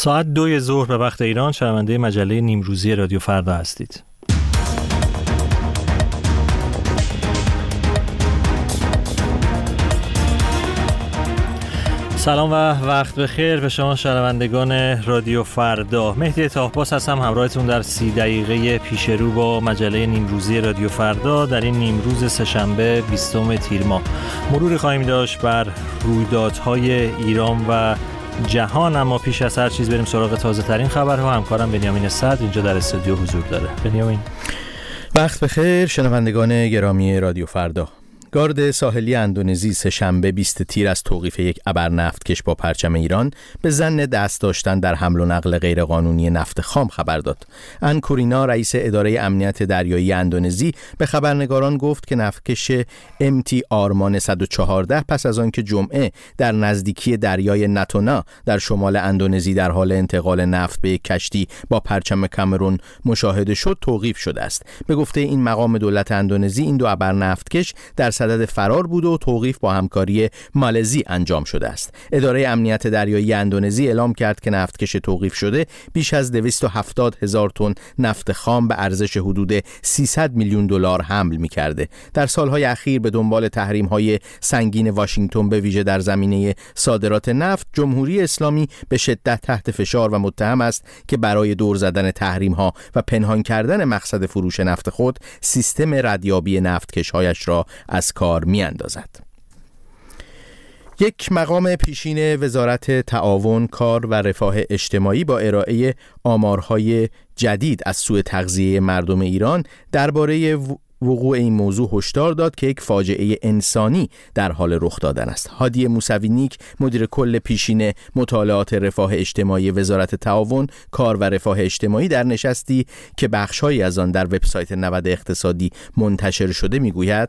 ساعت 2 ظهر به وقت ایران شنونده مجله نیمروزی رادیو فردا هستید. سلام و وقت بخیر به شما شنوندگان رادیو فردا. مهدی طاهباس هستم همراهتون در 30 دقیقه پیش رو با مجله نیمروزی رادیو فردا در این نیمروز سه‌شنبه 20 تیر ماه. مروری خواهیم داشت بر رویدادهای ایران و جهان، اما پیش از هر چیز بریم سراغ تازه ترین خبرها. همکارم بنیامین صدر اینجا در استودیو حضور داره. بنیامین. وقت بخیر شنوندگان گرامی رادیو فردا. گارد ساحلی اندونزی سه‌شنبه 20 تیر از توقیف یک ابرنفتکش با پرچم ایران به ظن دست داشتن در حمل و نقل غیرقانونی نفت خام خبر داد. ان کورینا رئیس اداره امنیت دریایی اندونزی به خبرنگاران گفت که نفتکش MT آرمان 114 پس از آنکه جمعه در نزدیکی دریای ناتونا در شمال اندونزی در حال انتقال نفت به یک کشتی با پرچم کامرون مشاهده شد توقیف شده است. به گفته این مقام دولت اندونزی این دو ابرنفتکش در صدد فرار بود و توقیف با همکاری مالزی انجام شده است. اداره امنیت دریایی اندونزی اعلام کرد که نفتکش توقیف شده بیش از 270,000 تن نفت خام به ارزش حدود 300 میلیون دلار حمل می‌کرده. در سالهای اخیر به دنبال تحریم‌های سنگین واشنگتن به ویژه در زمینه صادرات نفت، جمهوری اسلامی به شدت تحت فشار و متهم است که برای دور زدن تحریم‌ها و پنهان کردن مقصد فروش نفت خود سیستم ردیابی نفتکش‌هایش را از کار می‌اندازد. یک مقام پیشین وزارت تعاون، کار و رفاه اجتماعی با ارائه آمارهای جدید از سوء تغذیه مردم ایران درباره وقوع این موضوع هشدار داد که یک فاجعه انسانی در حال رخ دادن است. هادی موسوی‌نیک مدیر کل پیشین مطالعات رفاه اجتماعی وزارت تعاون، کار و رفاه اجتماعی در نشستی که بخش‌هایی از آن در وبسایت نود اقتصادی منتشر شده میگوید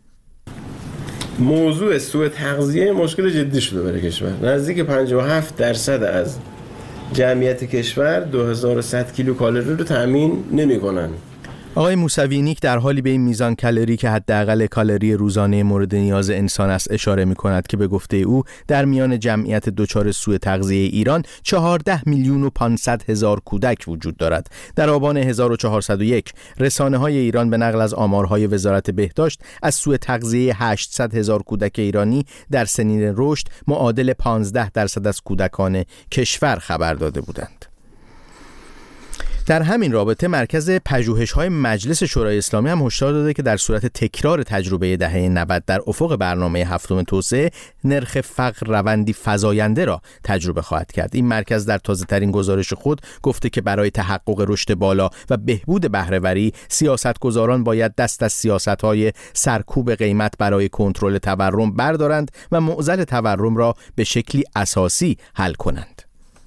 موضوع سوء تغذیه مشکل جدی شده برای کشور. نزدیک 57% از جمعیت کشور 2100 کیلوکالری رو تامین نمی‌کنن. آقای موسوی‌نیک در حالی به این میزان کالری که حداقل کالری روزانه مورد نیاز انسان است اشاره می‌کند که به گفته او در میان جمعیت دچار سوء تغذیه ایران 14,500,000 کودک وجود دارد. در آبان 1401 رسانه‌های ایران به نقل از آمارهای وزارت بهداشت از سوء تغذیه 800,000 کودک ایرانی در سنین رشد معادل 15% از کودکان کشور خبر داده بودند. در همین رابطه مرکز پژوهش‌های مجلس شورای اسلامی هم هشدار داده که در صورت تکرار تجربه دهه 90 در افق برنامه هفتم توسعه، نرخ فقر روندی فزاینده را تجربه خواهد کرد. این مرکز در تازه‌ترین گزارش خود گفته که برای تحقق رشد بالا و بهبود بهره‌وری، سیاستگزاران باید دست از سیاست‌های سرکوب قیمت برای کنترل تورم بردارند و معضل تورم را به شکلی اساسی حل کنند.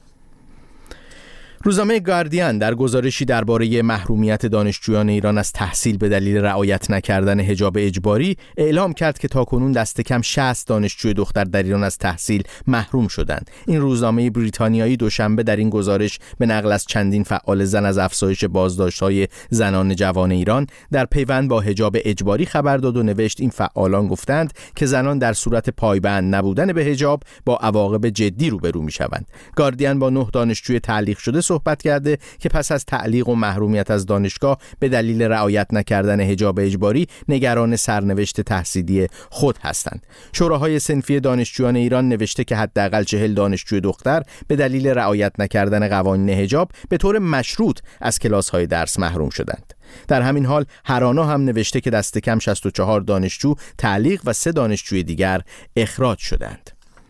روزنامه گاردین در گزارشی درباره محرومیت دانشجویان ایران از تحصیل به دلیل رعایت نکردن حجاب اجباری اعلام کرد که تاکنون دست کم 60 دانشجوی دختر در ایران از تحصیل محروم شدند. این روزنامه بریتانیایی دوشنبه در این گزارش به نقل از چندین فعال زن از افزایش بازداشت‌های زنان جوان ایران در پیوند با حجاب اجباری خبر داد و نوشت این فعالان گفتند که زنان در صورت پایبند نبودن به حجاب با عواقب جدی روبرو می‌شوند. گاردین با 9 دانشجوی تعلیق شده صحبت کرده که پس از تعلیق و محرومیت از دانشگاه به دلیل رعایت نکردن حجاب اجباری نگران سرنوشت تحصیلی خود هستند. شوراهای صنفی دانشجویان ایران نوشته که حداقل 40 دانشجوی دختر به دلیل رعایت نکردن قوانین حجاب به طور مشروط از کلاس‌های درس محروم شدند. در همین حال هرانا هم نوشته که دست کم 64 دانشجو تعلیق و 3 دانشجوی دیگر اخراج شدند.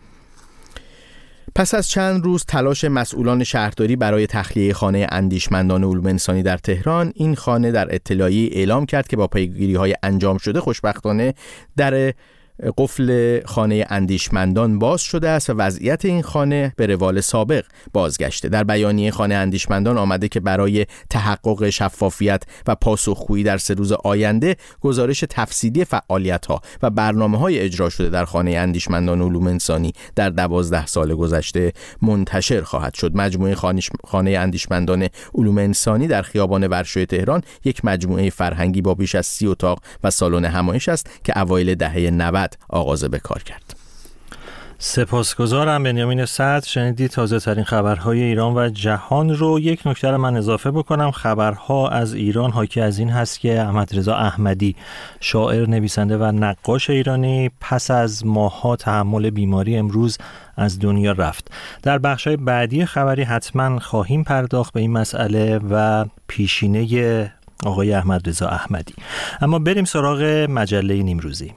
پس از چند روز تلاش مسئولان شهرداری برای تخلیه خانه اندیشمندان علوم انسانی در تهران، این خانه در اطلاعیه اعلام کرد که با پیگیری‌های انجام شده خوشبختانه در قفل خانه اندیشمندان باز شده است و وضعیت این خانه به روال سابق بازگشته. در بیانیه خانه اندیشمندان آمده که برای تحقق شفافیت و پاسخگویی در 3 روز آینده گزارش تفصیلی فعالیت‌ها و برنامه‌های اجرا شده در خانه اندیشمندان علوم انسانی در 12 سال گذشته منتشر خواهد شد. مجموعه خانه اندیشمندان علوم انسانی در خیابان ورشوی تهران یک مجموعه فرهنگی با بیش از 30 اتاق و سالن همایش است که اوایل دهه 90 آغاز به کار کرد. سپاسگزارم بنیامین صدر. شنیدید تازه ترین خبرهای ایران و جهان رو. یک نکته رو من اضافه بکنم. خبرها از ایران حاکی از این هست که احمدرضا احمدی، شاعر، نویسنده و نقاش ایرانی، پس از ماه‌ها تحمل بیماری امروز از دنیا رفت. در بخش‌های بعدی خبری حتما خواهیم پرداخت به این مسئله و پیشینه آقای احمدرضا احمدی. اما بریم سراغ مجله نیمروزی.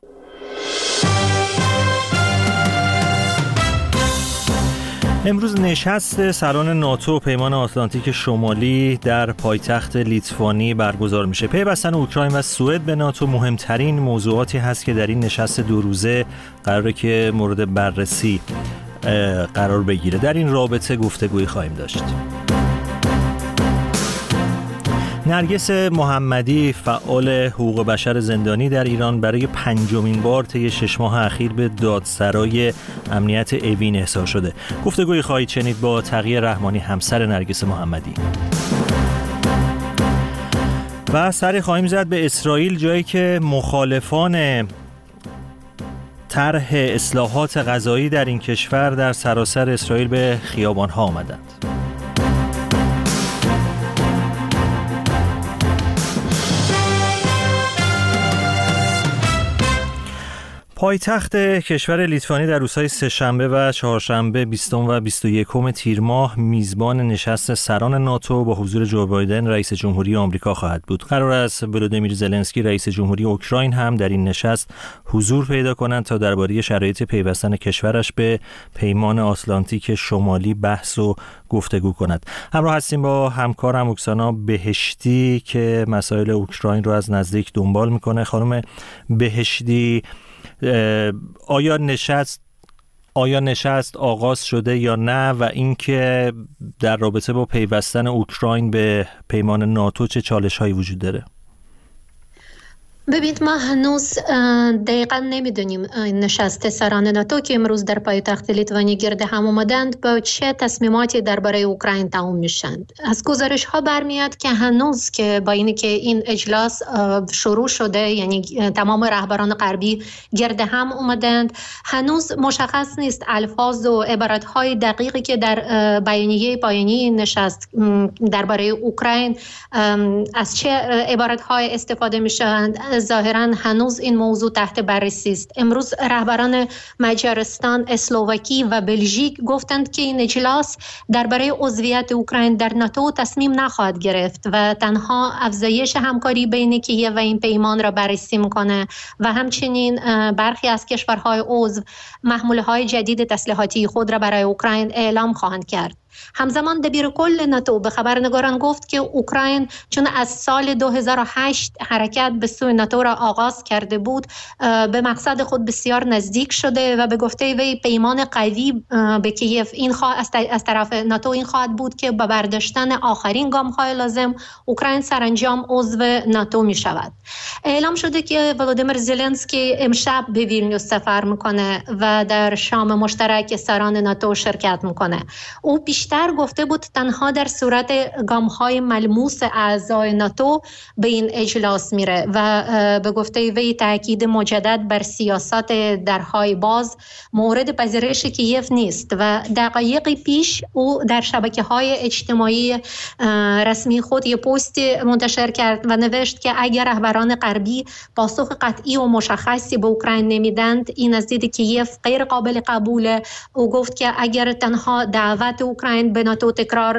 امروز نشست سران ناتو پیمان آتلانتیک شمالی در پایتخت لیتوانی برگزار میشه. پیوستن اوکراین و سوئد به ناتو مهمترین موضوعاتی هست که در این نشست 2 روزه قراره که مورد بررسی قرار بگیره. در این رابطه گفتگویی خواهیم داشت. نرگس محمدی، فعال حقوق بشر زندانی در ایران، برای 5مین بار طی 6 ماه اخیر به دادسرای امنیت اوین احضار شده. گفتگویی خواهید شنید با تقی رحمانی، همسر نرگس محمدی. و سری خواهیم زد به اسرائیل، جایی که مخالفان طرح اصلاحات قضایی در این کشور در سراسر اسرائیل به خیابان‌ها آمدند. پایتخت کشور لیتوانی در روزهای سه‌شنبه و چهارشنبه 20 و 21 تیر ماه میزبان نشست سران ناتو با حضور جو بایدن رئیس جمهوری آمریکا خواهد بود. قرار است ولودیمیر زلنسکی رئیس جمهوری اوکراین هم در این نشست حضور پیدا کنند تا درباره شرایط پیوستن کشورش به پیمان آتلانتیک شمالی بحث و گفتگو کند. همراه هستیم با همکارم اوکسانا بهشتی که مسائل اوکراین رو از نزدیک دنبال میکنه. خانم بهشتی، آیا نشست آغاز شده یا نه و اینکه در رابطه با پیوستن اوکراین به پیمان ناتو چه چالش‌هایی وجود داره؟ ببینید، ما هنوز دقیقا نمیدونیم نشست سران ناتو که امروز در پایتخت لیتوانی گرد هم اومدند با چه تصمیماتی درباره اوکراین تمام میشند. از گزارش ها برمیاد که هنوز که با اینی که این اجلاس شروع شده، یعنی تمام رهبران غربی گرد هم اومدند، هنوز مشخص نیست الفاظ و عبارت های دقیقی که در بیانیه پایانی نشست درباره اوکراین از چه عبارت های استفاده میشند. ظاهرا هنوز این موضوع تحت بررسی است. امروز رهبران مجارستان، اسلواکی و بلژیک گفتند که این اجلاس درباره عضویت اوکراین در ناتو تصمیم نخواهد گرفت و تنها افزایش همکاری بین کیف و این پیمان را بررسی میکنه و همچنین برخی از کشورهای عضو محموله‌های جدید تسلیحاتی خود را برای اوکراین اعلام خواهند کرد. همزمان دبیر کل ناتو به خبرنگاران گفت که اوکراین چون از سال 2008 حرکت به سوی ناتو را آغاز کرده بود، به مقصد خود بسیار نزدیک شده و به گفته وی پیمان قوی به کیف از طرف ناتو این خواهد بود که با برداشتن آخرین گام‌های لازم اوکراین سرانجام عضو ناتو می شود. اعلام شده که ولودیمیر زلنسکی امشب به ویلنیوس سفر میکنه و در شام مشترک سران ناتو شرکت میکنه. او بیشتر گفته بود تنها در صورت گام‌های ملموس اعضای ناتو به این اجلاس میره و به گفته وی تاکید مجدد بر سیاست درهای باز مورد پذیرش کیف نیست و دقایقی پیش او در شبکه‌های اجتماعی رسمی خود یک پست منتشر کرد و نوشت که اگر رهبران غربی پاسخ قطعی و مشخصی به اوکراین نمیدند، این از دید کیف غیر قابل قبوله. او گفت که اگر تنها دعوت اوکراین به ناتو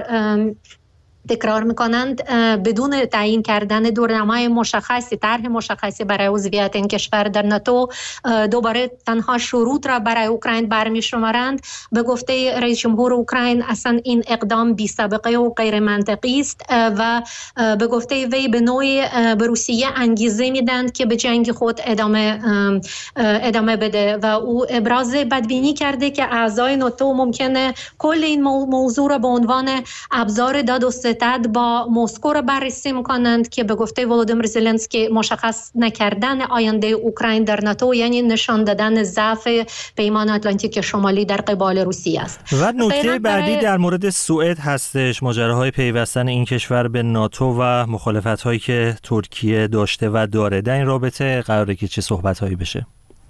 تکرار میکنند بدون تعیین کردن دورنمای مشخصی، طرح مشخصی برای عضویت این کشور در ناتو، دوباره تنها شروط را برای اوکراین برمی‌شمارند. به گفته رئیس جمهور اوکراین اصلا این اقدام بی سابقه و غیر منطقی است و به گفته وی به نوعی به روسیه انگیزه میدند که به جنگ خود ادامه بده و او ابراز بدبینی کرده که اعضای ناتو ممکنه کل این موضوع را به عنوان ابزار داد و با مسکو را بررسی میکنند که به گفته ولودیمیر زلنسکی مشخص نکردن آینده اوکراین در ناتو یعنی نشان دادن ضعف پیمان آتلانتیک شمالی در قبال روسیه است. و نکته بعدی در مورد سوئد هستش، ماجراهای پیوستن این کشور به ناتو و مخالفت‌هایی که ترکیه داشته و داره. در این رابطه قراره که چه صحبت‌هایی بشه؟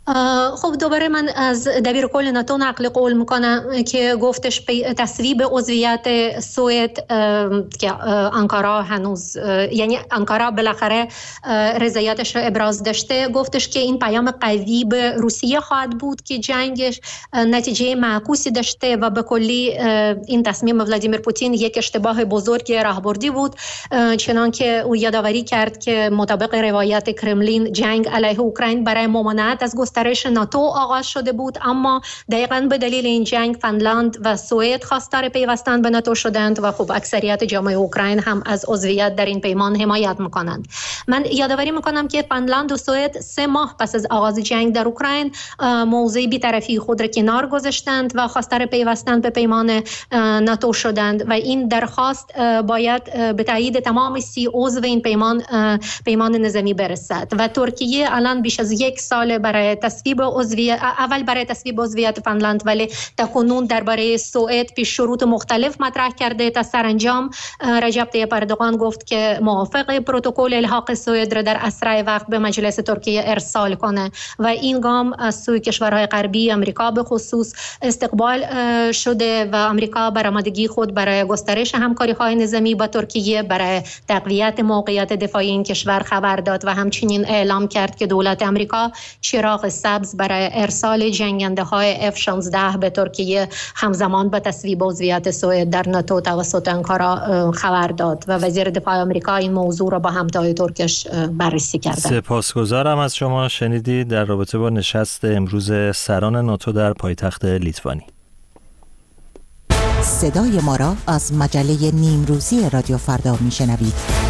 خب دوباره من از دبیر کل ناتو نقل قول میکنم که گفتش تصویب عضویت سوئد که آنکارا هنوز، یعنی آنکارا بالاخره رضایتش رو ابراز داشته، گفتش که این پیام قوی به روسیه خواهد بود که جنگش نتیجه معکوسی داشته و به کلی این تصمیم ولادیمیر پوتین یک اشتباه بزرگ راهبردی بود، چنان که او یادآوری کرد که مطابق روایت کرملین جنگ علیه اوکراین برای ممانعت از گسترش ناتو آغاز شده بود، اما دقیقاً به دلیل این جنگ فنلاند و سوئد خواستار پیوستن به ناتو شدند و خب اکثریت جامعه اوکراین هم از عضویت در این پیمان حمایت میکنند. من یادآوری میکنم که فنلاند و سوئد 3 ماه پس از آغاز جنگ در اوکراین موضع بی‌طرفی خود را کنار گذاشتند و خواستار پیوستن به پیمان ناتو شدند و این درخواست باید به تایید تمام 30 عضو این پیمان نظامی برسد و ترکیه الان بیش از 1 سال برای تصویب عضویت فنلاند ولی تاکنون درباره سوئد پیش شروط مختلف مطرح کرده تا سرانجام رجب طیب اردوغان گفت که موافق پروتکل الحاق سوئد را در اسرع وقت به مجلس ترکیه ارسال کنه و این گام از سوی کشورهای غربی، امریکا به خصوص استقبال شده و امریکا برآمدگی خود برای گسترش همکاری‌های نظامی با ترکیه برای تقویت موقعیت دفاعی این کشور خبر داد و همچنین اعلام کرد که دولت امریکا چراغ سبز برای ارسال جنگنده‌های F-16 به ترکیه همزمان با تصویب عضویت سوئد در ناتو توسط آنکارا خبر داد و وزیر دفاع آمریکا این موضوع را با همتای ترکش بررسی کرد. سپاسگزارم از شما. شنیدید در رابطه با نشست امروز سران ناتو در پایتخت لیتوانی. صدای ما را از مجله نیمروزی رادیو فردا میشنوید.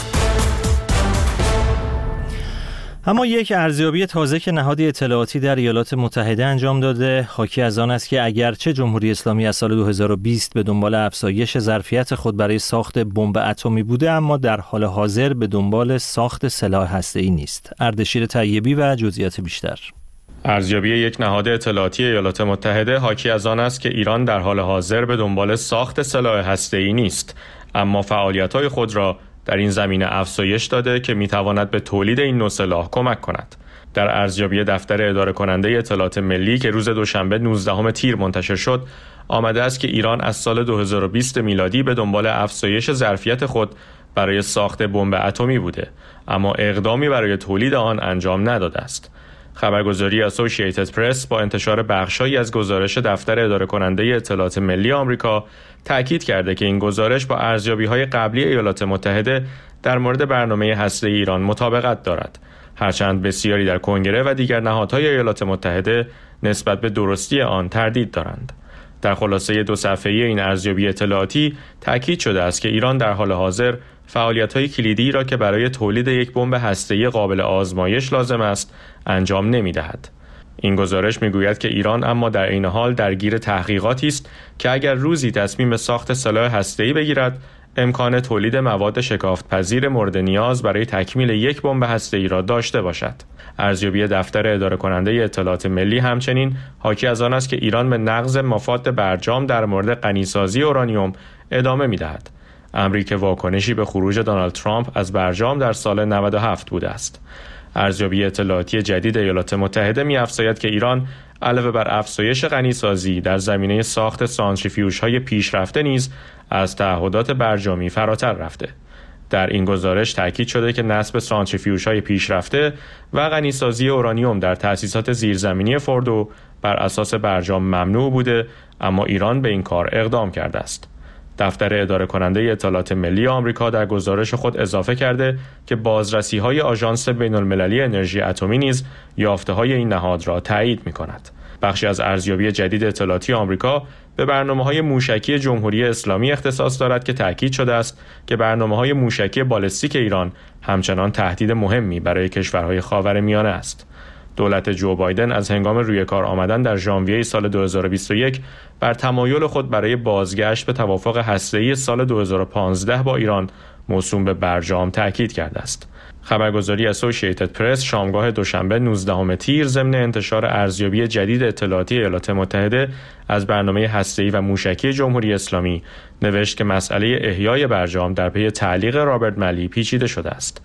اما یک ارزیابی تازه که نهاد اطلاعاتی در ایالات متحده انجام داده حاکی از آن است که اگرچه جمهوری اسلامی از سال 2020 به دنبال افزایش ظرفیت خود برای ساخت بمب اتمی بوده، اما در حال حاضر به دنبال ساخت سلاح هسته‌ای نیست. اردشیر طیبی و جزئیات بیشتر. ارزیابی یک نهاد اطلاعاتی ایالات متحده حاکی از آن است که ایران در حال حاضر به دنبال ساخت سلاح هسته‌ای نیست، اما فعالیت‌های خود را در این زمینه افزایش داده که میتواند به تولید این نوع سلاح کمک کند. در ارزیابی دفتر اداره کننده اطلاعات ملی که روز دوشنبه 19 تیر منتشر شد، آمده است که ایران از سال 2020 میلادی به دنبال افزایش ظرفیت خود برای ساخت بمب اتمی بوده، اما اقدامی برای تولید آن انجام نداده است. خبرگزاری اسوسییتد پرس با انتشار بخشایی از گزارش دفتر اداره کننده اطلاعات ملی آمریکا تأکید کرده که این گزارش با ارزیابی‌های قبلی ایالات متحده در مورد برنامه هسته‌ای ایران مطابقت دارد، هرچند بسیاری در کنگره و دیگر نهادهای ایالات متحده نسبت به درستی آن تردید دارند. در خلاصه 2 صفحه‌ای این ارزیابی اطلاعاتی تأکید شده است که ایران در حال حاضر فعالیت‌های کلیدی را که برای تولید یک بمب هسته‌ای قابل آزمایش لازم است انجام نمی‌دهد. این گزارش می‌گوید که ایران اما در عین حال درگیر تحقیقاتی است که اگر روزی تصمیم ساخت سلاح هسته‌ای بگیرد، امکان تولید مواد شکافت‌پذیر مورد نیاز برای تکمیل یک بمب هسته‌ای را داشته باشد. ارزیابی دفتر اداره کننده اطلاعات ملی همچنین حاکی از آن است که ایران به نقض مفاد برجام در مورد غنیسازی اورانیوم ادامه می‌دهد، امری که واکنشی به خروج دونالد ترامپ از برجام در سال 97 بوده است. ارزیابی اطلاعاتی جدید ایالات متحده می‌افزاید که ایران علاوه بر افزایش غنیسازی در زمینه ساخت سانتریفیوژهای پیشرفته نیز از تعهدات برجامی فراتر رفته. در این گزارش تاکید شده که نصب سانتریفیوژهای پیشرفته و غنیسازی اورانیوم در تأسیسات زیرزمینی فوردو بر اساس برجام ممنوع بوده، اما ایران به این کار اقدام کرده است. دفتر اداره کننده اطلاعات ملی آمریکا در گزارش خود اضافه کرده که بازرسی‌های آژانس بین‌المللی انرژی اتمی نیز یافته‌های این نهاد را تایید می‌کند. بخشی از ارزیابی جدید اطلاعاتی آمریکا به برنامه‌های موشکی جمهوری اسلامی اختصاص دارد که تاکید شده است که برنامه‌های موشکی بالستیک ایران همچنان تهدید مهمی برای کشورهای خاورمیانه است. دولت جو بایدن از هنگام روی کار آمدن در ژانویه سال 2021 بر تمایل خود برای بازگشت به توافق هسته‌ای سال 2015 با ایران موسوم به برجام تاکید کرده است. خبرگزاری اسوسییتد پرس شامگاه دوشنبه 19 تیر ضمن انتشار ارزیابی جدید اطلاعاتی ایالات متحده از برنامه هسته‌ای و موشکی جمهوری اسلامی نوشت که مسئله احیای برجام در پی تعلیق رابرت ملی پیچیده شده است.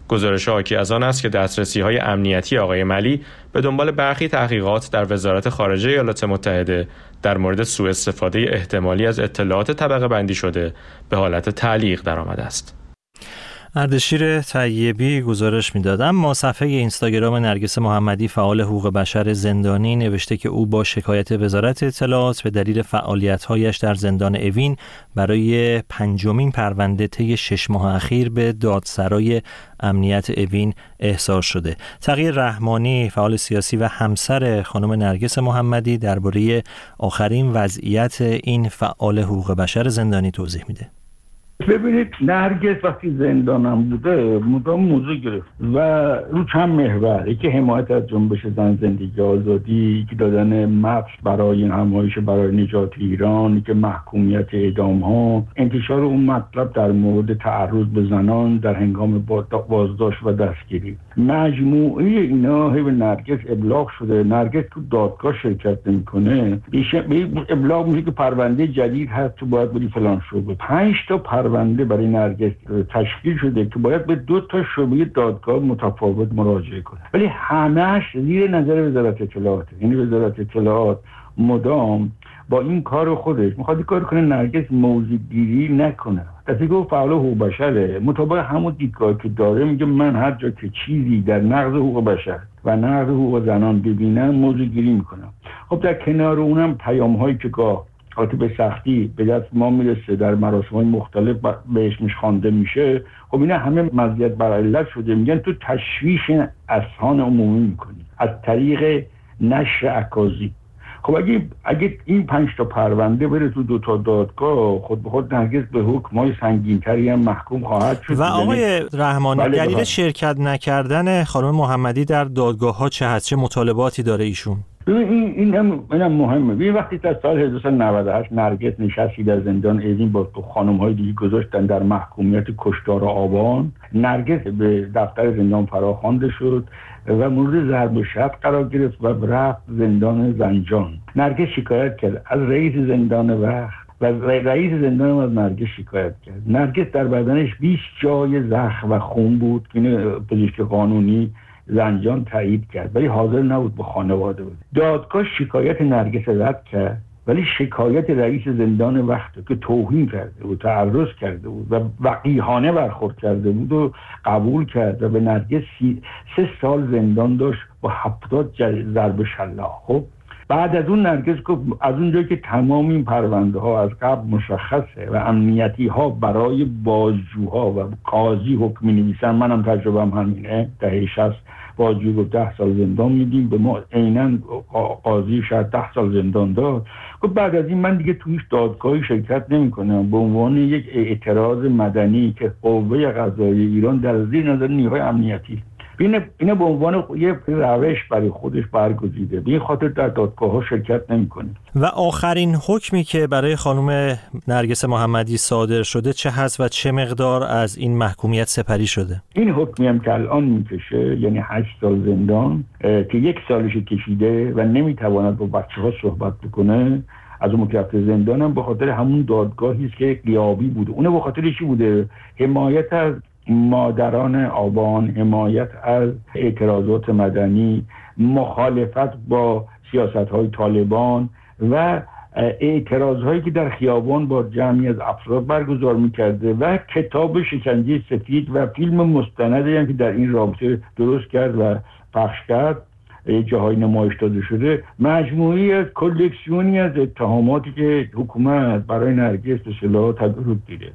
گزارش حاکی از آن است که دسترسی‌های امنیتی آقای ملی به دنبال برخی تحقیقات در وزارت خارجه ایالات متحده در مورد سوء استفاده احتمالی از اطلاعات طبقه بندی شده به حالت تعلیق درآمده است. اردشیر طیبی گزارش می‌داد. اما صفحه اینستاگرام نرگس محمدی فعال حقوق بشر زندانی نوشته که او با شکایت وزارت اطلاعات به دلیل فعالیت‌هایش در زندان اوین برای 5مین پرونده طی 6 ماه اخیر به دادسرای امنیت اوین احضار شده. تغییر رحمانی فعال سیاسی و همسر خانم نرگس محمدی درباره آخرین وضعیت این فعال حقوق بشر زندانی توضیح میده. ببینید، نرگس وقتی زندانم بوده مدام موضوع گرفت و رو چند محور، یکی حمایت از جنبش زن زندگی آزادی، که دادن مبس برای نمایش برای نجات ایران، که محکومیت اعدام ها، انتشار اون مطلب در مورد تعرض به زنان در هنگام بازداشت و دستگیری. مجموعه اینا به نرگس ابلاغ شده. نرگس تو دادگاه شرکت نمی‌کنه، ابلاغ میشه که پرونده جدید هست، تو باید بری فلان شعبه. 5 تا پرونده برای نرگس تشکیل شده که باید به 2 تا شعبه دادگاه متفاوت مراجعه کنه، ولی همش زیر نظر وزارت اطلاعات. یعنی وزارت اطلاعات مدام با این کار خودش میخواد کار کنه نرگس موضوع‌گیری نکنه. کسی که فعال حقوق بشره مطابق همون دیدگاهی که داره میگه من هر جا که چیزی در نقض حقوق بشر و نقض حقوق زنان ببینم موضوع‌گیری میکنم. خب در کنار اونم پیام‌هایی که گاه به سختی به دست ما میرسه در مراسم‌های مختلف بهش خوانده میشه، خب اینا همه مزیت بر علت شده. میگن تو تشویش اذهان عمومی میکنی از طریق نشر عکاسی. خب اگه این 5 تا پرونده بره تو 2 تا دادگاه، خود به خود نرگس به حکم‌های سنگین‌تری هم محکوم خواهد شد. و آقای رحمانی، دلیل شرکت نکردن خانم محمدی در دادگاه‌ها چه هست؟ چه مطالباتی داره ایشون؟ اینم مهمه. ببین، وقتی تا سال 1998 نرگس نشستی در زندان اوین با خانم‌های دیگه گذاشتن در محکومیت کشتار آبان، نرگس به دفتر زندان فراخوانده شد و مورد ضرب و شتم قرار گرفت و رفت زندان زنجان. نرگس شکایت کرد از رئیس زندان وقت و رئیس زندان از نرگس شکایت کرد. نرگس در بدنش 20 جای زخم و خون بود که پزشک قانونی زنجان تایید کرد، ولی حاضر نبود به خانواده بود. دادگاه شکایت نرگس رد کرد، ولی شکایت رئیس زندان وقت که توهین کرده بود، تعرض کرده بود و وقیحانه برخورد کرده بود و قبول کرد و به نرگس 3 سال زندان داشت با 70 ضرب شلاق. خب بعد از اون نرگس گفت از اونجایی که تمام این پرونده ها از قبل مشخصه و امنیتی ها برای بازجوها و قاضی حکم می‌نویسن، منم تجربه‌ام همینه، دهه 60 بازجو گفت 10 سال زندان میدیم، به ما عیناً قاضی شاید 10 سال زندان داد. گفت بعد از این من دیگه توی دادگاهی شرکت نمی‌کنم، به عنوان یک اعتراض مدنی که قوه قضاییه ایران در زیر نظر نیروهای امنیتی اینه به عنوان یه روش برای خودش برگزیده، به این خاطر در دادگاه‌ها شرکت نمی‌کنه. و آخرین حکمی که برای خانم نرگس محمدی صادر شده چه هست و چه مقدار از این محکومیت سپری شده؟ این حکمی هم که الان میکشه، یعنی 8 سال زندان که 1 سالش کشیده و نمیتواند با بچه‌ها صحبت بکنه، از اون مکلف زندان هم به خاطر همون دادگاهی است که غیابی بوده. اون به خاطر چی بوده؟ حمایت از مادران آبان، حمایت از اعتراضات مدنی، مخالفت با سیاست‌های طالبان و اعتراضهایی که در خیابان با جمعی از افراد برگزار می‌کرده و کتاب شکنجه سفید و فیلم مستندی هم که در این رابطه درست کرد و پخش کرد، جاهای نمایش داده شده. مجموعی از کلکسیونی از اتهاماتی که حکومت برای نرگس به اصطلاح تدارک دیده.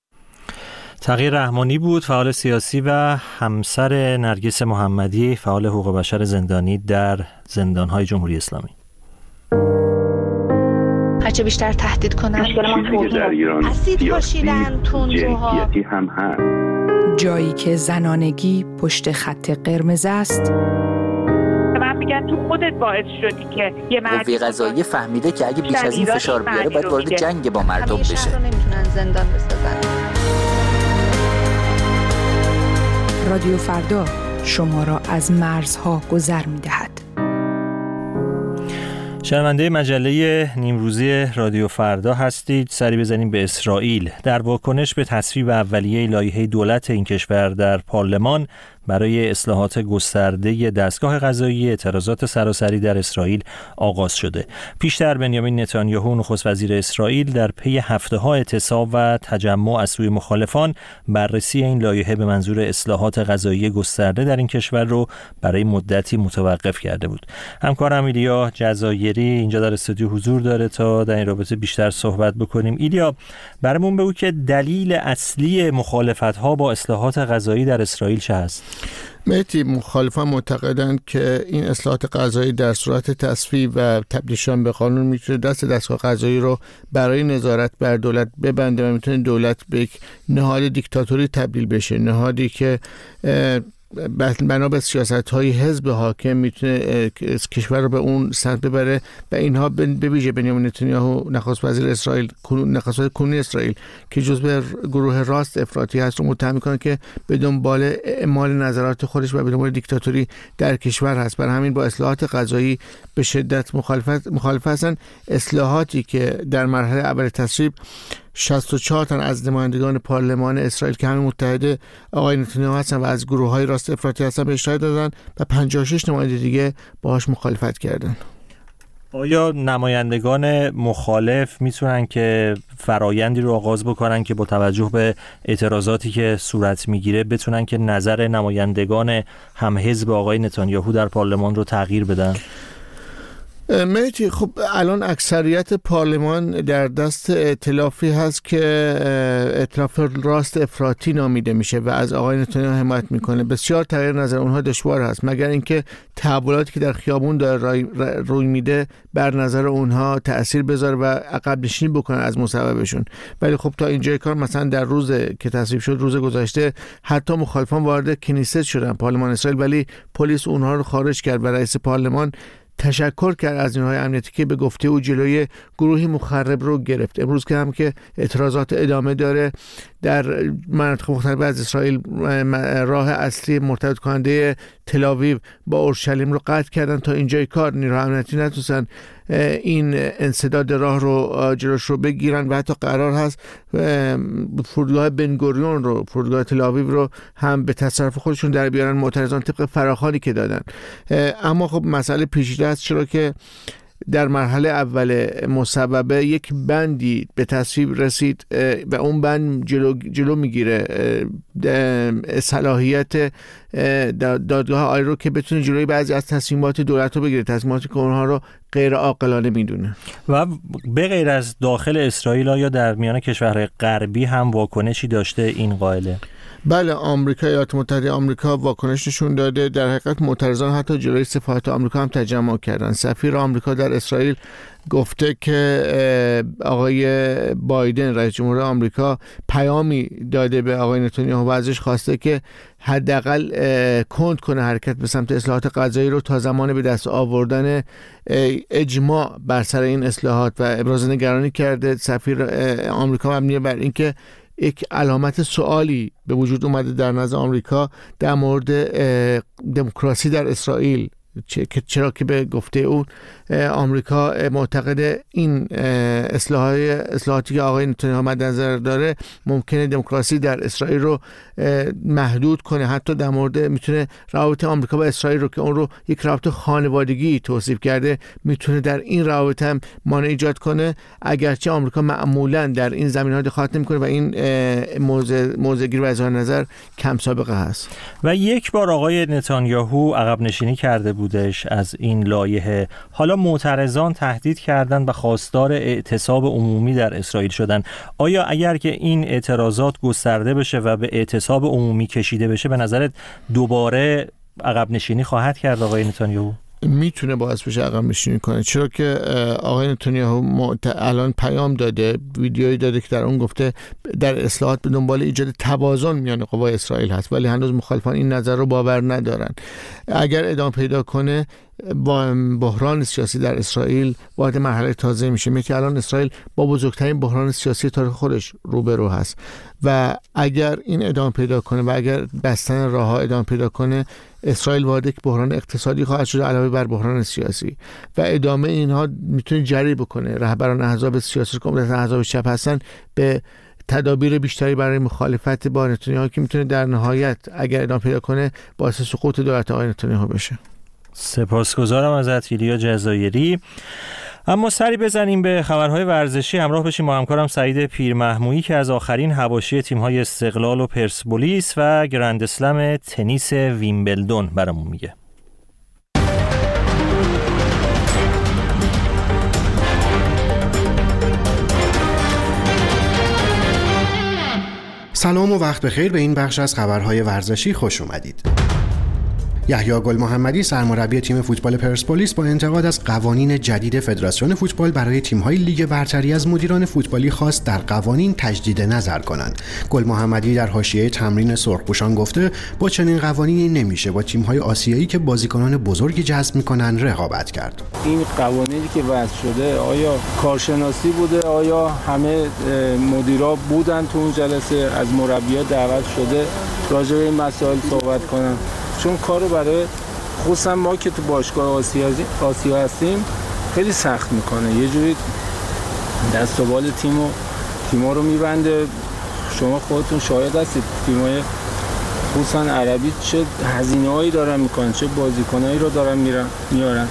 تغییر رحمانی بود، فعال سیاسی و همسر نرگس محمدی، فعال حقوق بشر زندانی در زندان‌های جمهوری اسلامی. هرچه بیشتر تهدید کنن، چیزی که در ایران اسید پاشیدن، تندروها هم هست. جایی که زنانگی پشت خط قرمز است. من میگم تو خودت باعث شدی که یه قوه قضاییه فهمیده که اگه بیش از این فشار بیاره باید وارد جنگ با مردم بشه. همیشه نمیتونن زندان بسازن. رادیو فردا شما را از مرزها گذر می‌دهد. شنونده مجله نیمروزی رادیو فردا هستید. سری بزنیم به اسرائیل. در واکنش به تصویب اولیه لایحه دولت این کشور در پارلمان برای اصلاحات گسترده دستگاه قضایی، اعتراضات سراسری در اسرائیل آغاز شده. پیشتر بنیامین نتانیاهو نخست وزیر اسرائیل در پی هفته‌ها اعتصاب و تجمع از سوی مخالفان بررسی این لایحه به منظور اصلاحات قضایی گسترده در این کشور رو برای مدتی متوقف کرده بود. همکارم ایلیا جزایری اینجا در استودیو حضور داره تا در این رابطه بیشتر صحبت بکنیم. ایلیا، برامون بگو که دلیل اصلی مخالفت‌ها با اصلاحات قضایی در اسرائیل چه هست؟ مهدی، مخالفان معتقدند که این اصلاحات قضایی در صورت تصویب و تبدیلشان به قانون میتونه دستگاه قضایی رو برای نظارت بر دولت ببنده و میتونه دولت به یک نهاد دیکتاتوری تبدیل بشه، نهادی که بنا به سیاست‌های حزب حاکم میتونه کشور رو به اون سمت ببره و اینها به ویژه بنیامین نتانیاهو نخست وزیر اسرائیل، نخست وزیر کنونی اسرائیل که جزو گروه راست افراطی هست رو متهم میکنه که به دنبال اعمال نظرات خودش و به دنبال دیکتاتوری در کشور هست. برای همین با اصلاحات قضایی به شدت مخالف هستن. اصلاحاتی که در مرحله اول تصویب 64 تن از نمایندگان پارلمان اسرائیل که همه متحد آقای نتانیاهو هستن و از گروه‌های راست افراطی هستن به اشتراک دادن و 56 نماینده دیگه باهاش مخالفت کردن. آیا نمایندگان مخالف میتونن که فرایندی رو آغاز بکنن که با توجه به اعتراضاتی که صورت میگیره بتونن که نظر نمایندگان هم حزب آقای نتانیاهو در پارلمان رو تغییر بدن؟ مهدی، خب الان اکثریت پارلمان در دست ائتلافی هست که ائتلاف راست افراطی نامیده میشه و از آقای نتانیاهو حمایت میکنه. بسیار تغییر نظر اونها دشوار هست مگر اینکه تحولاتی که در خیابون داره روی میده بر نظر اونها تأثیر بذاره و عقب نشینی بکنه از مصوبشون. ولی خب تا اینجای کار مثلا در روز که تصویب شد، روز گذشته، حتی مخالفان وارد کنیست شدن پارلمان اسرائیل ولی پلیس اونها رو خارج کرد و رئیس پارلمان تشکر کرد از نیروهای امنیتی که به گفته او جلوی گروهی مخرب رو گرفت. امروز که هم که اعتراضات ادامه داره در مناطق مختلف از اسرائیل، راه اصلی مرتبط کننده تل‌آویو با اورشلیم رو قطع کردن. تا اینجای کار نیروهای امنیتی نتونستن این انسداد راه رو جلوش رو بگیرن و حتی قرار هست فرودگاه بنگوریون رو، فرودگاه تل‌آویو رو هم به تصرف خودشون در بیارن معترضان طبق فراخوانی که دادن. اما خب مسئله پیچیده است، چرا که در مرحله اول مصوبه یک بندی به تصویب رسید و اون بند جلو میگیره صلاحیت دادگاه عالی رو که بتونه جلوی بعضی از تصمیمات دولت رو بگیره، تصمیماتی که اونها رو غیر عاقلانه میدونه. و به غیر از داخل اسرائیل یا در میان کشورهای غربی هم واکنشی داشته این قائله؟ بله، آمریکا، ایالات متحده آمریکا واکنش نشون داده. در حقیقت معترضان حتی جلوی سفارت آمریکا هم تجمع کردن. سفیر آمریکا در اسرائیل گفته که آقای بایدن رئیس جمهور آمریکا پیامی داده به آقای نتانیاهو و ازش خواسته که حداقل کند کنه حرکت به سمت اصلاحات قضایی رو تا زمان به دست آوردن اجماع بر سر این اصلاحات و ابراز نگرانی کرده. سفیر آمریکا مبنی بر اینکه یک علامت سوالی به وجود اومده در نزد آمریکا در مورد دموکراسی در اسرائیل، چرا که به گفته او آمریکا معتقد این اصلاحاتی که آقای نتانیاهو مد نظر داره ممکنه دموکراسی در اسرائیل رو محدود کنه. حتی در مورد میتونه روابط آمریکا با اسرائیل رو که اون رو یک رابطه خانوادگی توصیف کرده میتونه در این رابطه هم مانع ایجاد کنه، اگرچه آمریکا معمولا در این زمینه‌ها دخالت نمی‌کنه و این موضع‌گیری و اظهار نظر کم سابقه هست. و یک بار آقای نتانیاهو عقب نشینی کرده بودش از این لایحه. حالا معترضان تهدید کردند و خواستار اعتصاب عمومی در اسرائیل شدند. آیا اگر که این اعتراضات گسترده بشه و به اعتصاب عمومی کشیده بشه به نظرت دوباره عقب نشینی خواهد کرد آقای نتانیاهو؟ میتونه باعث بشه عقب نشینی کنه، چرا که آقای نتانیاهو الان پیام داده، ویدیویی داده که در اون گفته در اصلاحات به دنبال ایجاد توازن میان قوای اسرائیل هست، ولی هنوز مخالفان این نظر رو باور ندارن. اگر ادامه پیدا کنه با بحران سیاسی در اسرائیل وارد مرحله تازه میشه. میگه الان اسرائیل با بزرگترین بحران سیاسی تاریخ خودش روبرو هست و اگر این ادامه پیدا کنه و اگر بستن راه‌ها ادامه پیدا کنه، اسرائیل وارد یک بحران اقتصادی خواهد شد علاوه بر بحران سیاسی و ادامه اینها میتونه جری بکنه رهبران احزاب سیاسی که عمدتاً احزاب چپ هستن به تدابیر بیشتری برای مخالفت با نتانیاهو که میتونه در نهایت اگر ادامه پیدا کنه باعث سقوط دولت آقای نتانیاهو بشه. سپاسگزارم ازت ایلیا جزایری. اما سری بزنیم به خبرهای ورزشی، همراه بشیم با همکارم سعید پیرمحمودی که از آخرین حواشی تیم‌های استقلال و پرسپولیس و گرند اسلم تنیس ویمبلدون برامون میگه. سلام و وقت بخیر، به این بخش از خبرهای ورزشی خوش اومدید. یحیی گل محمدی سرمربی تیم فوتبال پرسپولیس با انتقاد از قوانین جدید فدراسیون فوتبال برای تیم‌های لیگ برتری از مدیران فوتبالی خواست در قوانین تجدید نظر کنند. گل محمدی در حاشیه تمرین سرخپوشان گفته با چنین قوانینی نمیشه با تیم‌های آسیایی که بازیکنان بزرگی جذب می‌کنن رقابت کرد. این قوانینی که وضع شده آیا کارشناسی بوده؟ آیا همه مدیرا بودن تو اون جلسه؟ از مربی‌ها دعوت شده راجع به این مسائل صحبت کنن؟ چون کارو برای خصوصا ما که تو باشگاه آسیا هستیم خیلی سخت میکنه، یه جوری دست و بال تیما رو میبنده. شما خودتون شاهد هستید تیمای خصوصا عربی چه هزینه‌هایی دارن میکنن، چه بازیکنایی رو دارن میارن.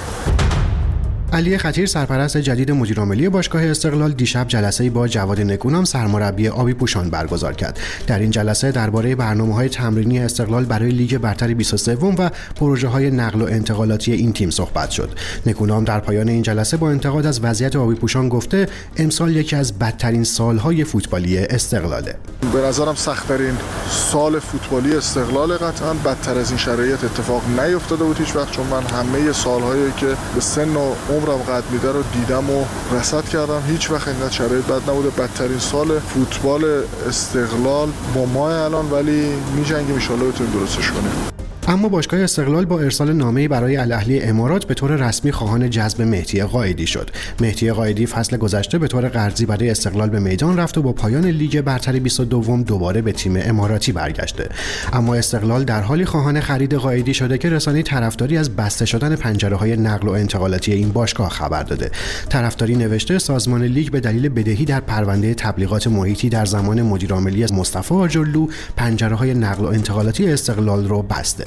علی خطیر سرپرست جدید مدیرعاملی باشگاه استقلال دیشب جلسه‌ای با جواد نکونام سرمربی آبی پوشان برگزار کرد. در این جلسه درباره برنامه‌های تمرینی استقلال برای لیگ برتر 23 و پروژه‌های نقل و انتقالاتی این تیم صحبت شد. نکونام در پایان این جلسه با انتقاد از وضعیت آبی پوشان گفته امسال یکی از بدترین سال‌های فوتبالی استقلاله. به نظرم سخت‌ترین سال فوتبالی استقلال، قطعاً بدتر از این شرایط اتفاق نیفتاده بود هیچ وقت، چون من همه سال‌هایی که به سن و عمرم قد میده رو دیدم و رصد کردم، هیچ وقت اینقدر شرایط بد نبوده. بدترین سال فوتبال استقلال با ما الان، ولی می‌جنگیم ان شاءالله بتونیم درستش کنیم. اما باشگاه استقلال با ارسال نامه‌ای برای الاهلی امارات به طور رسمی خواهان جذب مهدی قائدی شد. مهدی قائدی فصل گذشته به طور قرضی برای استقلال به میدان رفت و با پایان لیگ برتر 22 دوباره به تیم اماراتی برگشته. اما استقلال در حالی خواهان خرید قائدی شده که رسانه طرفداری از بسته شدن پنجره‌های نقل و انتقالاتی این باشگاه خبر داده. طرفداری نوشته سازمان لیگ به دلیل بدهی در پرونده تبلیغات محیطی در زمان مدیرعاملی مصطفی آجرلو پنجره‌های نقل و انتقالاتی استقلال رو بسته.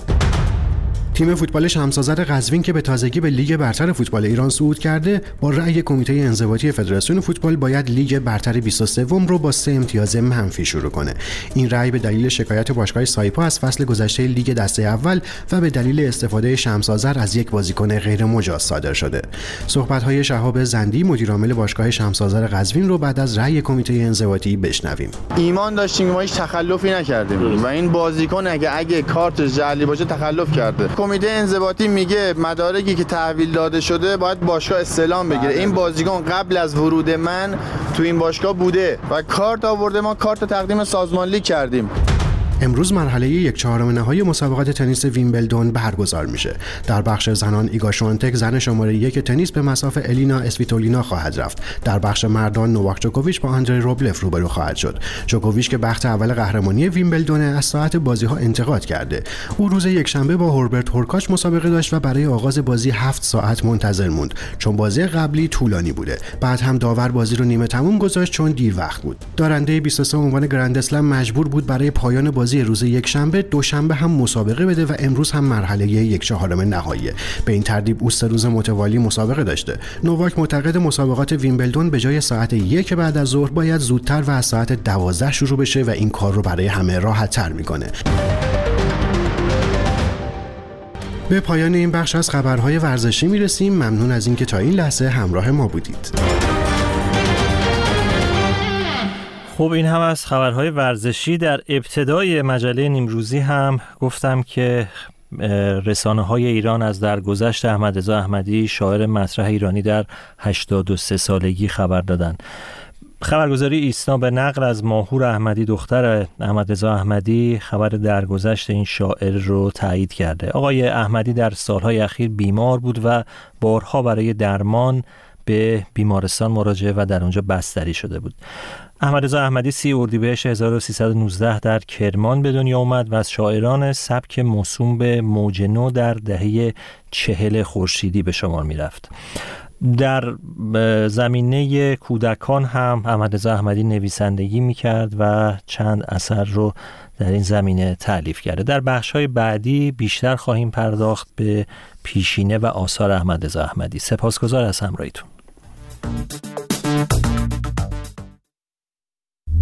تیم فوتبال شمس‌آذر قزوین که به تازگی به لیگ برتر فوتبال ایران صعود کرده، با رأی کمیته انضباطی فدراسیون فوتبال باید لیگ برتر 23 رو با 3 امتیاز منفی شروع کنه. این رأی به دلیل شکایت باشگاه سایپا از فصل گذشته لیگ دسته اول و به دلیل استفاده شمس‌آذر از یک بازیکن غیر مجاز صادر شده. صحبت‌های شهاب زندی مدیرعامل باشگاه شمس‌آذر قزوین رو بعد از رأی کمیته انضباطی بشنویم. ایمان داشتیم ما هیچ تخلفی نکردیم و این بازیکن اگه کارت جعلی باشه تخلف کرده. کمیته انضباطی میگه مدارکی که تحویل داده شده باید باشگاه استعلام بگیره. این بازیکن قبل از ورود من تو این باشگاه بوده و کارت آورده، ما کارت تقدیم سازمان لیگ کردیم. امروز مرحله 1/4 نهایی مسابقات تنیس ویمبلدون برگزار میشه. در بخش زنان ایگا شوانتک زن شماره 1 تنیس به مصاف الینا اسویتولینا خواهد رفت. در بخش مردان نوواک جوکوویچ با آندری روبلف روبرو خواهد شد. جوکوویچ که بخت اول قهرمانی ویمبلدون از ساعت بازی‌ها انتقاد کرده. او روز یکشنبه با هوربرت هورکاچ مسابقه داشت و برای آغاز بازی 7 ساعت منتظر موند چون بازی قبلی طولانی بوده. بعد هم داور بازی رو نیمه تموم گذاشت چون دیر وقت بود. دارنده 23 عنوان گرند اسلم مجبور بود برای پایان بازی روز یکشنبه دوشنبه هم مسابقه بده و امروز هم مرحله 1/4 نهایی. به این ترتیب او 3 روز متوالی مسابقه داشته. نوواک معتقد مسابقات ویمبلدون به جای ساعت 1 بعد از ظهر باید زودتر و از ساعت 12 شروع بشه و این کار رو برای همه راحت‌تر میکنه. به پایان این بخش از خبرهای ورزشی میرسیم. ممنون از اینکه تا این لحظه همراه ما بودید. خب این هم از خبرهای ورزشی. در ابتدای مجله نیمروزی هم گفتم که رسانه‌های ایران از درگذشت احمدرضا احمدی شاعر مطرح ایرانی در 83 سالگی خبر دادند. خبرگزاری ایسنا به نقل از ماهور احمدی دختر احمد رضا احمدی خبر درگذشت این شاعر رو تایید کرده. آقای احمدی در سالهای اخیر بیمار بود و بارها برای درمان به بیمارستان مراجعه و در اونجا بستری شده بود. احمد رضا احمدی 30 اردیبهشت 1319 در کرمان به دنیا اومد و از شاعران سبک موسوم به موج نو در دهه 40 خورشیدی به شمار میرفت. در زمینه کودکان هم احمد رضا احمدی نویسندگی میکرد و چند اثر رو در این زمینه تألیف کرده. در بخش‌های بعدی بیشتر خواهیم پرداخت به پیشینه و آثار احمد رضا احمدی. سپاسگزار از همراهیتون.